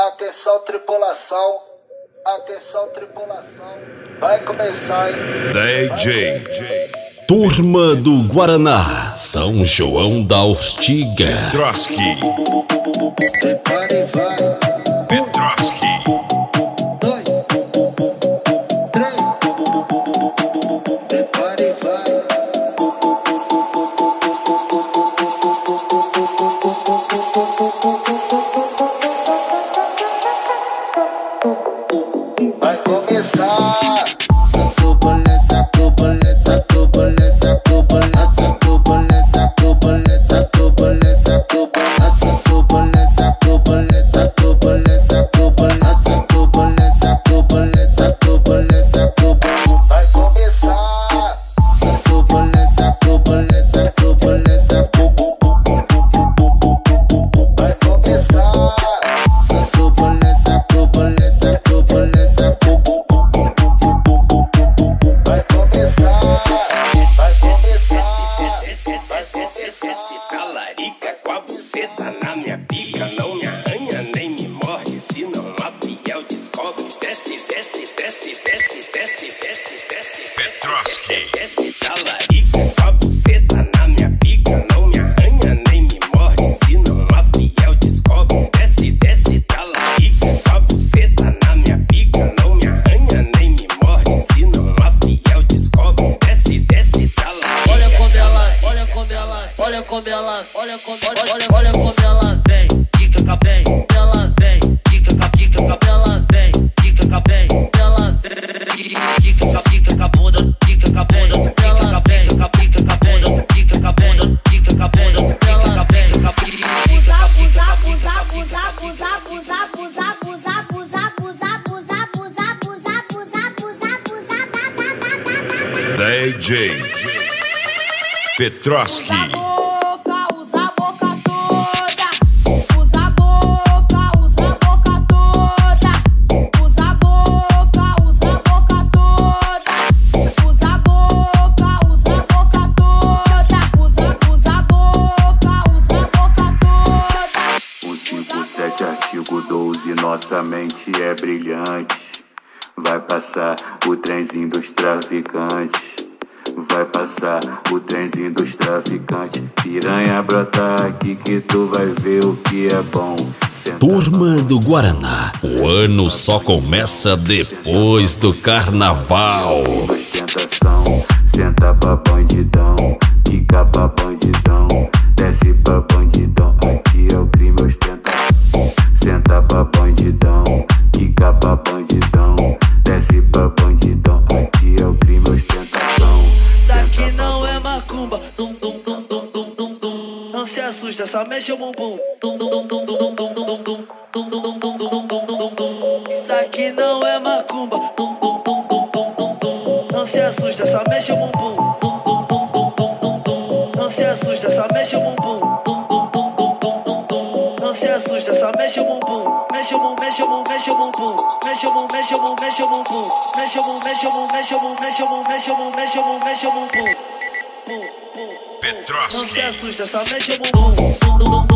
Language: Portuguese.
Atenção tripulação, atenção tripulação, vai começar, hein? DJ Turma do Guaraná, São João da Ortiga. Petroski. Prepara e vai. Petroski. 2, 3, prepara e vai. Vai começar. Talarica com a buceta na minha pica, não me arranha nem me morde, se não a fiel descobre. Desce, desce, desce, desce, desce, desce, desce, Petroski. desce, talarica com a buceta na minha pica, não me arranha nem me morde, se não a fiel descobre. Desce, desce, talarica com a buceta na minha pica, não me arranha nem me morde, se não a fiel descobre. Desce, desce, talarica. Olha como ela, olha como ela, olha como ela, olha como ela vem, quica bem, ela vem, quica ela vem, quica bem, ela vem, quica com a bunda, quica com a bunda, ela vem, quica com a bunda, quica com a bunda, quica com a bunda, ela vem, DJ Petroski. Artigo 12, nossa mente é brilhante. Vai passar o trenzinho dos traficantes. Vai passar o trenzinho dos traficantes. Piranha brota aqui que tu vai ver o que é bom. Turma do Guaraná, o ano só começa depois do carnaval. Ostentação, senta pra bandidão, quica pra bandidão, desce pra bandidão. Aqui é o crime ostentação. Senta pra bandidão, quica pra bandidão, desce pra bandidão. Aqui é o crime ostentação. daqui não é macumba, dum dum dum dum dum dum dum. Não se assusta, só mexe o bumbum. Dum dum dum dum dum dum dum dum dum. Dum dum dum dum dum dum dum dum dum. Isso aqui não é macumba, dum dum dum dum dum dum dum. Não se assusta, só mexe o bumbum. Dum dum dum dum dum dum dum. Não se assusta, só mexe o bumbum. Dum dum dum dum dum dum dum. Não se assusta, só mexe o bumbum. Mexe o bumbum, mexe o bumbum, mexe o bumbum. Mexe o bumbum, mexe o bumbum, mexe o bumbum. Mexe o bumbum, mexe o bumbum, mexe o bumbum, mexe o bumbum, mexe o bumbum, mexe o bumbum, mexe o bumbum. Não se Petroski. assusta, só mexe o bumbum.